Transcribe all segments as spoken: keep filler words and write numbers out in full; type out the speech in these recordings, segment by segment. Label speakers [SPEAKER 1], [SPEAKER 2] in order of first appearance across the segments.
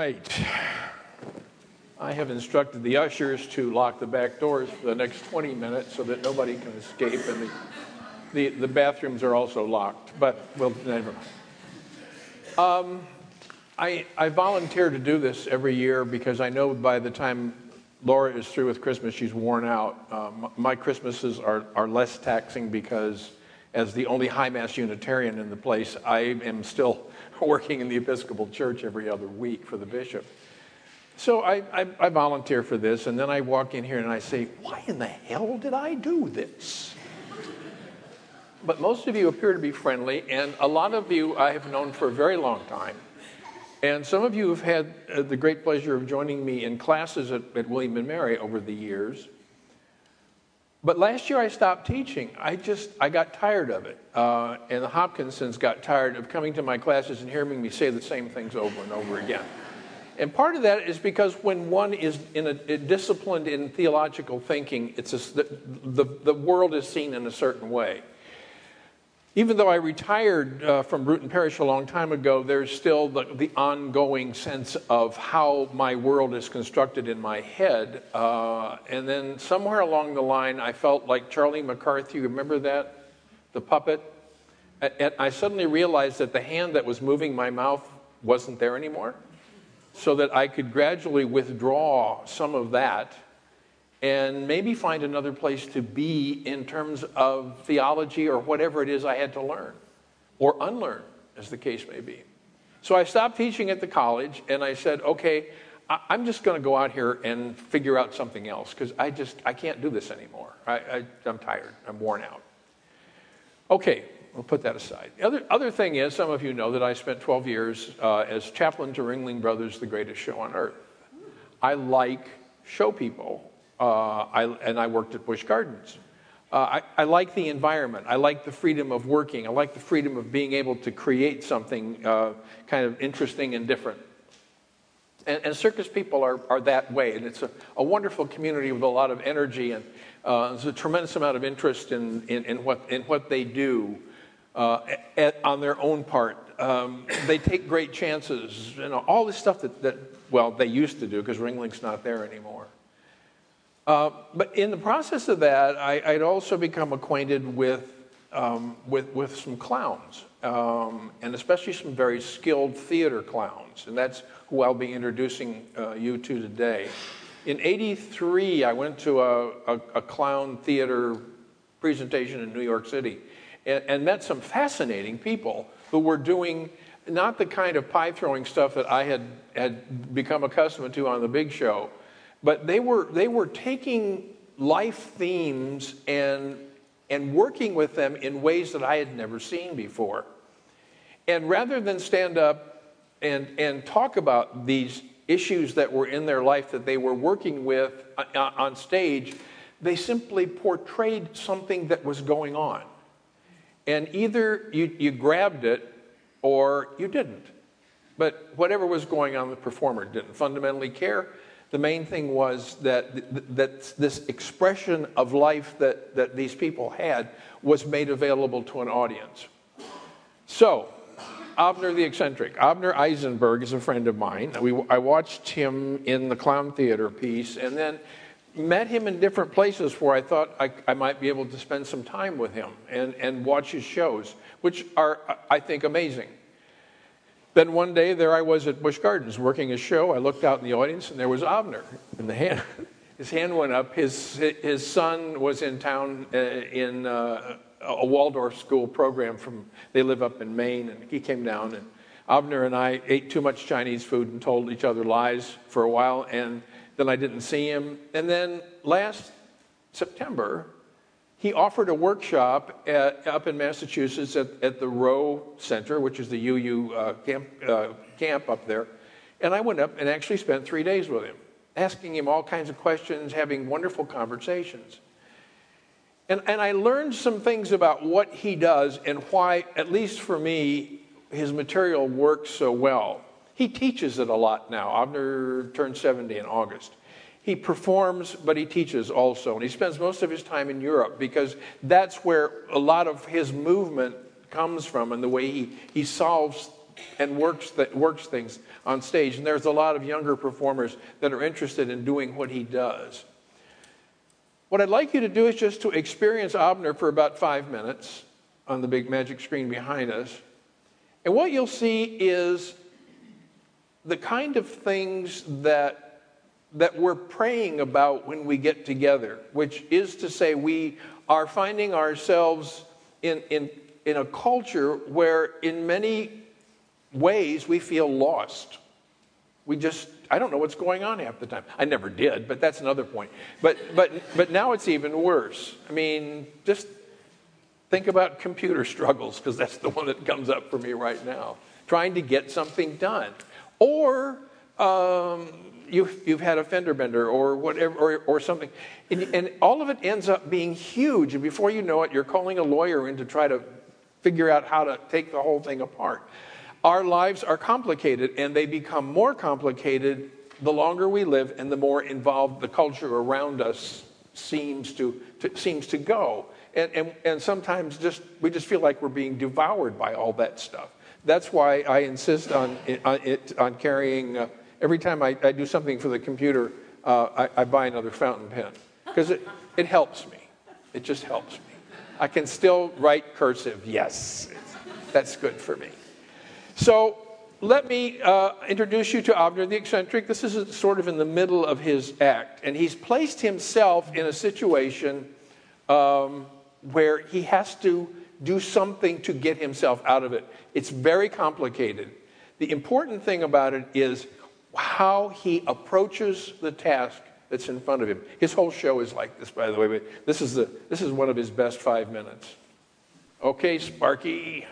[SPEAKER 1] right. I have instructed the ushers to lock the back doors for the next twenty minutes so that nobody can escape, and the the, the bathrooms are also locked. But we'll never mind. Um, I I volunteer to do this every year because I know by the time Laura is through with Christmas, she's worn out. Um, my Christmases are are less taxing because, as the only high mass Unitarian in the place, I am still working in the Episcopal Church every other week for the bishop. So I, I, I volunteer for this, and then I walk in here and I say, why in the hell did I do this? But most of you appear to be friendly, and a lot of you I have known for a very long time. And some of you have had uh, the great pleasure of joining me in classes at, at William and Mary over the years. But last year I stopped teaching. I just, I got tired of it. Uh, and the Hopkinsons got tired of coming to my classes and hearing me say the same things over and over again. And part of that is because when one is in a, a disciplined in theological thinking, it's a, the, the, the world is seen in a certain way. Even though I retired uh, from Bruton Parish a long time ago, there's still the, the ongoing sense of how my world is constructed in my head. Uh, and then somewhere along the line, I felt like Charlie McCarthy. Remember that? The puppet? And I suddenly realized that the hand that was moving my mouth wasn't there anymore, so that I could gradually withdraw some of that and maybe find another place to be in terms of theology or whatever it is I had to learn or unlearn, as the case may be. So I stopped teaching at the college, and I said, okay, I'm just going to go out here and figure out something else, because I just, I can't do this anymore. I, I, I'm tired. I'm worn out. Okay, we'll put that aside. The other, other thing is, some of you know that I spent twelve years uh, as chaplain to Ringling Brothers, the greatest show on earth. I like show people. Uh, I, and I worked at Busch Gardens. Uh, I, I like the environment. I like the freedom of working. I like the freedom of being able to create something uh, kind of interesting and different. And, and circus people are, are that way. And it's a, a wonderful community with a lot of energy. And uh, there's a tremendous amount of interest in, in, in, what, in what they do uh, at, on their own part. Um, they take great chances. You know, all this stuff that, that, well, they used to do, because Ringling's not there anymore. Uh, but in the process of that, I, I'd also become acquainted with um, with, with some clowns, um, and especially some very skilled theater clowns, and that's who I'll be introducing uh, you to today. In eighty-three, I went to a, a, a clown theater presentation in New York City, and, and met some fascinating people who were doing not the kind of pie-throwing stuff that I had, had become accustomed to on the big show. But they were they were taking life themes and and working with them in ways that I had never seen before. And rather than stand up and and talk about these issues that were in their life that they were working with on stage, they simply portrayed something that was going on. And either you, you grabbed it or you didn't. But whatever was going on, the performer didn't fundamentally care. The main thing was that, that this expression of life that, that these people had was made available to an audience. So, Abner the Eccentric. Abner Eisenberg is a friend of mine. We, I watched him in the clown theater piece, and then met him in different places where I thought I, I might be able to spend some time with him and, and watch his shows, which are, I think, amazing. Then one day, there I was at Busch Gardens working a show. I looked out in the audience, and there was Abner. And the hand, his hand went up. His his son was in town uh, in uh, a Waldorf school program. From they live up in Maine, and he came down. And Abner and I ate too much Chinese food and told each other lies for a while. And then I didn't see him. And then last September, he offered a workshop at, up in Massachusetts at, at the Rowe Center, which is the U U uh, camp, uh, camp up there. And I went up and actually spent three days with him, asking him all kinds of questions, having wonderful conversations. And, and I learned some things about what he does and why, at least for me, his material works so well. He teaches it a lot now. Abner turned seventy in August. He performs, but he teaches also. And he spends most of his time in Europe because that's where a lot of his movement comes from and the way he, he solves and works, that works things on stage. And there's a lot of younger performers that are interested in doing what he does. What I'd like you to do is just to experience Abner for about five minutes on the big magic screen behind us. And what you'll see is the kind of things that, that we're praying about when we get together, which is to say we are finding ourselves in, in, in a culture where in many ways we feel lost. We just, I don't know what's going on half the time. I never did, but that's another point. But but but now it's even worse. I mean, just think about computer struggles, because that's the one that comes up for me right now. Trying to get something done. Or um, you've, you've had a fender bender or whatever, or, or something. And, and all of it ends up being huge. And before you know it, you're calling a lawyer in to try to figure out how to take the whole thing apart. Our lives are complicated, and they become more complicated the longer we live and the more involved the culture around us seems to, to seems to go. And, and, and sometimes just we just feel like we're being devoured by all that stuff. That's why I insist on, on, it, on carrying, uh, every time I, I do something for the computer, uh, I, I buy another fountain pen. Because it, it helps me. It just helps me. I can still write cursive, yes. That's good for me. So let me uh, introduce you to Abner the Eccentric. This is sort of in the middle of his act. And he's placed himself in a situation um, where he has to do something to get himself out of it. It's very complicated. The important thing about it is how he approaches the task that's in front of him. His whole show is like this, by the way. But this is the this is one of his best five minutes. Okay, Sparky.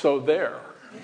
[SPEAKER 1] So there.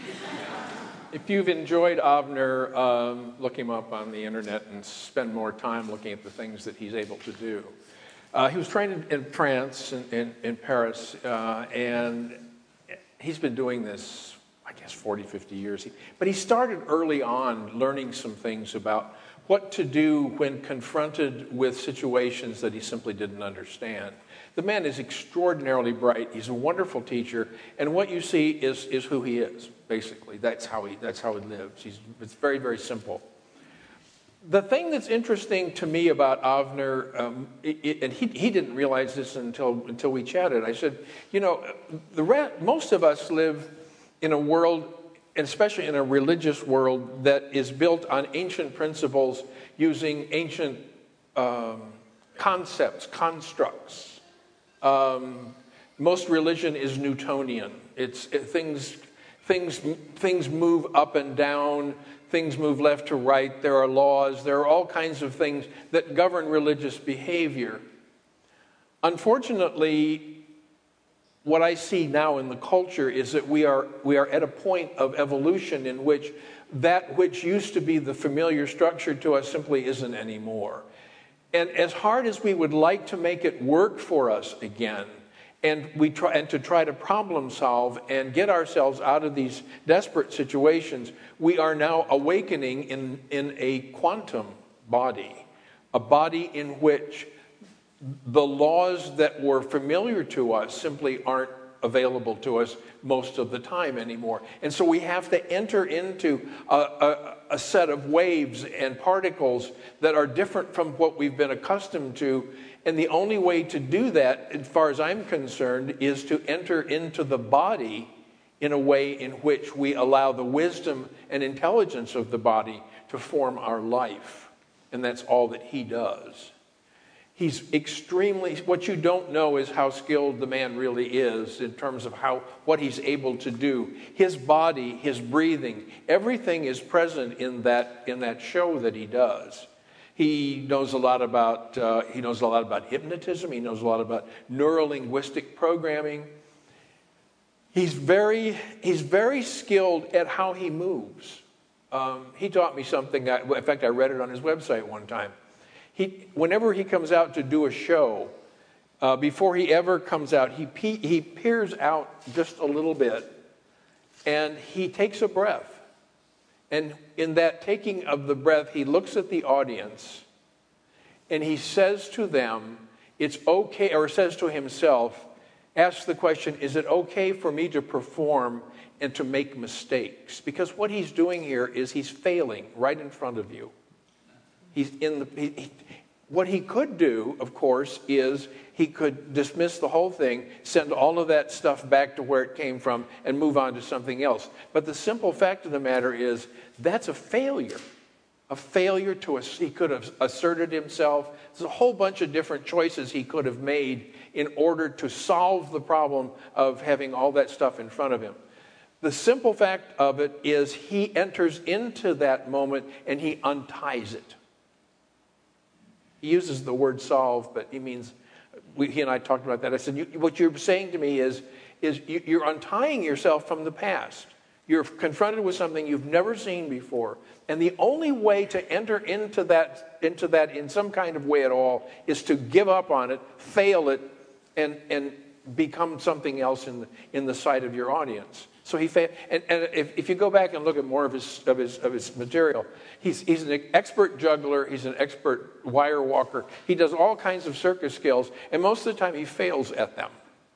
[SPEAKER 1] If you've enjoyed Avner, um, look him up on the internet and spend more time looking at the things that he's able to do. Uh, he was trained in, in France, in, in, in Paris, uh, and he's been doing this, I guess, forty, fifty years. He, but he started early on learning some things about what to do when confronted with situations that he simply didn't understand. The man is extraordinarily bright. He's a wonderful teacher, and what you see is, is who he is, basically. That's how he, that's how he lives. He's, it's very, very simple. The thing that's interesting to me about Avner, um, it, it, and he, he didn't realize this until, until we chatted. I said, you know, the re- most of us live in a world, and especially in a religious world, that is built on ancient principles using ancient um, concepts, constructs. Um, most religion is Newtonian. It's it, things, things, things move up and down. Things move left to right. There are laws. There are all kinds of things that govern religious behavior. Unfortunately, what I see now in the culture is that we are we are at a point of evolution in which that which used to be the familiar structure to us simply isn't anymore. And as hard as we would like to make it work for us again, and we try and to try to problem solve and get ourselves out of these desperate situations, we are now awakening in, in a quantum body, a body in which the laws that were familiar to us simply aren't available to us most of the time anymore. And so we have to enter into a, a, a set of waves and particles that are different from what we've been accustomed to. And the only way to do that, as far as I'm concerned, is to enter into the body in a way in which we allow the wisdom and intelligence of the body to form our life. And that's all that he does. He's extremely, what you don't know is how skilled the man really is in terms of how what he's able to do. His body, his breathing, everything is present in that in that show that he does. He knows a lot about uh, he knows a lot about hypnotism. He knows a lot about neurolinguistic programming. He's very he's very skilled at how he moves. Um, he taught me something. That, in fact, I read it on his website one time. He, whenever he comes out to do a show, uh, before he ever comes out, he pe- he peers out just a little bit, and he takes a breath. And in that taking of the breath, he looks at the audience, and he says to them, "It's okay," or says to himself, asks the question, "Is it okay for me to perform and to make mistakes?" Because what he's doing here is he's failing right in front of you. He's in the. He, he, what he could do, of course, is he could dismiss the whole thing, send all of that stuff back to where it came from, and move on to something else. But the simple fact of the matter is that's a failure. A failure to, he could have asserted himself. There's a whole bunch of different choices he could have made in order to solve the problem of having all that stuff in front of him. The simple fact of it is he enters into that moment and he unties it. He uses the word solve, but he means, we, he and I talked about that. I said, you, what you're saying to me is, is you, you're untying yourself from the past. You're confronted with something you've never seen before. And the only way to enter into that, into that in some kind of way at all is to give up on it, fail it, and, and become something else in the, in the sight of your audience. So he failed. And, and if, if you go back and look at more of his of his of his material, he's he's an expert juggler. He's an expert wire walker. He does all kinds of circus skills, and most of the time he fails at them.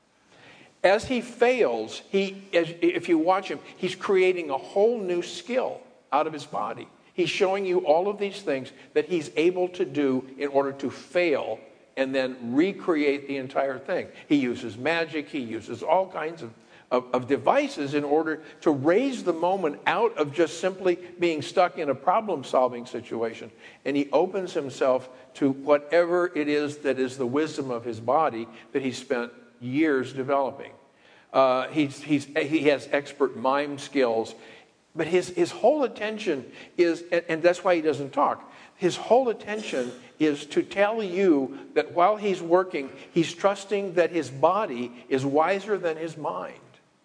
[SPEAKER 1] As he fails, he as, if you watch him, he's creating a whole new skill out of his body. He's showing you all of these things that he's able to do in order to fail and then recreate the entire thing. He uses magic. He uses all kinds of Of, of devices in order to raise the moment out of just simply being stuck in a problem-solving situation. And he opens himself to whatever it is that is the wisdom of his body that he spent years developing. Uh, he's, he's, he has expert mime skills, but his, his whole attention is, and, and that's why he doesn't talk, his whole attention is to tell you that while he's working, he's trusting that his body is wiser than his mind.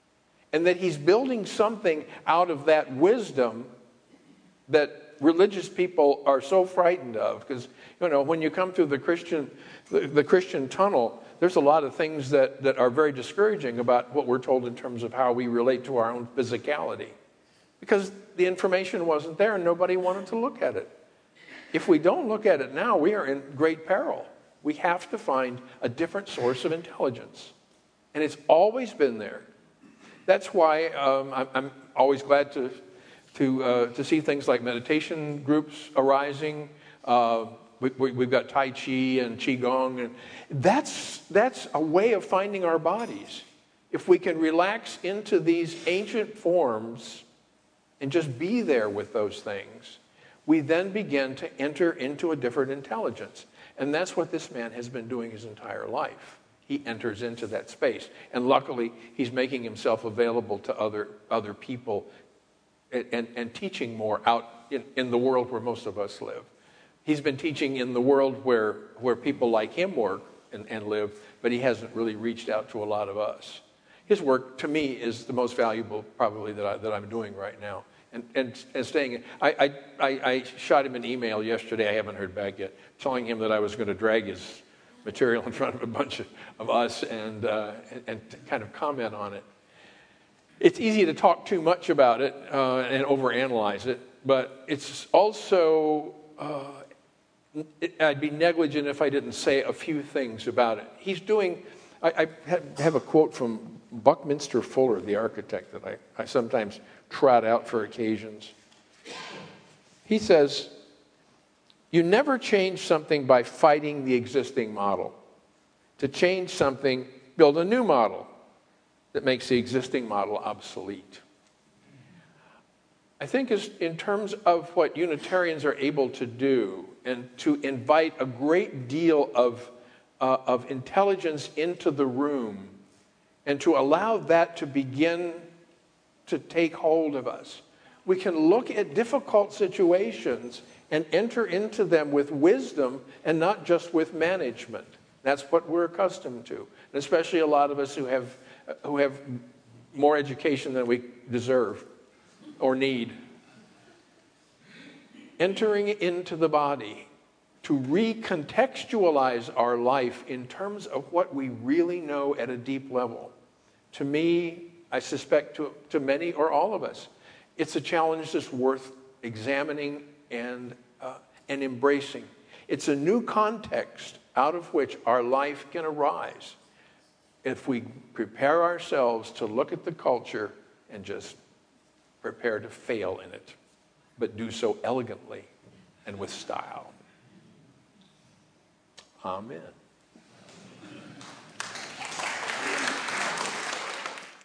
[SPEAKER 1] and that he's building something out of that wisdom that religious people are so frightened of. Because, you know, when you come through the Christian, the, the Christian tunnel, there's a lot of things that, that are very discouraging about what we're told in terms of how we relate to our own physicality. Because the information wasn't there and nobody wanted to look at it. If we don't look at it now, we are in great peril. We have to find a different source of intelligence. And it's always been there. That's why um, I'm, I'm always glad to to uh, to see things like meditation groups arising. Uh, we, we, we've got Tai Chi and Qigong, and that's that's a way of finding our bodies. If we can relax into these ancient forms and just be there with those things, we then begin to enter into a different intelligence. And that's what this man has been doing his entire life. He enters into that space. And luckily, he's making himself available to other, other people and, and, and teaching more out in, in the world where most of us live. He's been teaching in the world where, where people like him work and, and live, but he hasn't really reached out to a lot of us. His work, to me, is the most valuable probably that, I, that I'm doing right now. And, and, and staying, I, I, I shot him an email yesterday, I haven't heard back yet, telling him that I was going to drag his material in front of a bunch of, of us and, uh, and, and to kind of comment on it. It's easy to talk too much about it uh, and overanalyze it, but it's also, uh, it, I'd be negligent if I didn't say a few things about it. He's doing, I, I have a quote from Buckminster Fuller, the architect, that I, I sometimes trot out for occasions. He says, "You never change something by fighting the existing model. To change something, build a new model that makes the existing model obsolete." I think is in terms of what Unitarians are able to do and to invite a great deal of, uh, of intelligence into the room and to allow that to begin to take hold of us. We can look at difficult situations and enter into them with wisdom and not just with management. That's what we're accustomed to, and especially a lot of us who have who have more education than we deserve or need. Entering into the body to recontextualize our life in terms of what we really know at a deep level. To me, I suspect to, to many or all of us, it's a challenge that's worth examining and, uh, and embracing. It's a new context out of which our life can arise if we prepare ourselves to look at the culture and just prepare to fail in it, but do so elegantly and with style. Amen.